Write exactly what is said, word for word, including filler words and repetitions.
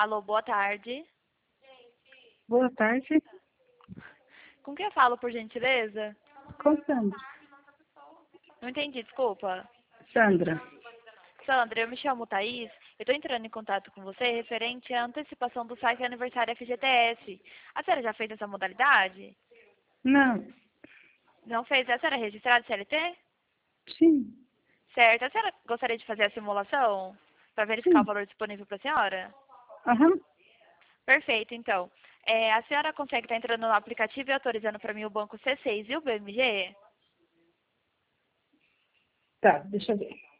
Alô, boa tarde. Boa tarde. Com quem eu falo, por gentileza? Com Sandra. Não entendi, desculpa. Sandra. Sandra, eu me chamo Thaís. Eu estou entrando em contato com você referente à antecipação do saque aniversário F G T S. A senhora já fez essa modalidade? Não. Não fez? A senhora é registrada C L T? Sim. Certo. A senhora gostaria de fazer a simulação para verificar o Sim. valor disponível para a senhora? Aham. Perfeito, então. É, a senhora consegue estar entrando no aplicativo e autorizando para mim o banco C seis e o B M G? Tá, deixa eu ver.